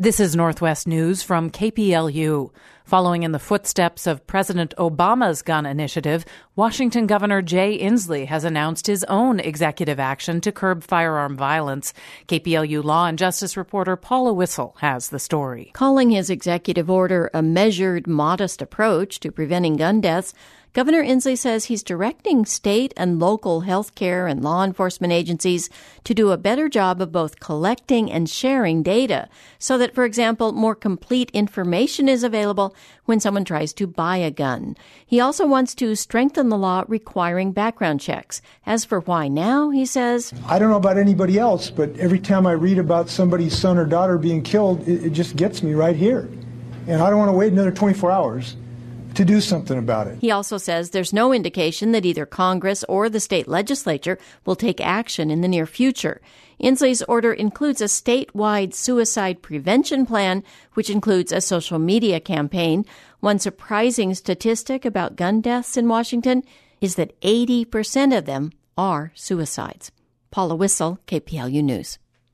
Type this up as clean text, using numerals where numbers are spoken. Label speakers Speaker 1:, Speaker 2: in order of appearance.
Speaker 1: This is Northwest News from KPLU. Following in the footsteps of President Obama's gun initiative, Washington Governor Jay Inslee has announced his own executive action to curb firearm violence. KPLU Law and Justice reporter Paula Wissel has the story.
Speaker 2: Calling his executive order a measured, modest approach to preventing gun deaths, Governor Inslee says he's directing state and local health care and law enforcement agencies to do a better job of both collecting and sharing data so that, for example, more complete information is available when someone tries to buy a gun. He also wants to strengthen the law requiring background checks. As for why now, he says,
Speaker 3: I don't know about anybody else, but every time I read about somebody's son or daughter being killed, it just gets me right here. And I don't want to wait another 24 hours to do something about it.
Speaker 2: He also says there's no indication that either Congress or the state legislature will take action in the near future. Inslee's order includes a statewide suicide prevention plan, which includes a social media campaign. One surprising statistic about gun deaths in Washington is that 80% of them are suicides. Paula Wissel, KPLU News.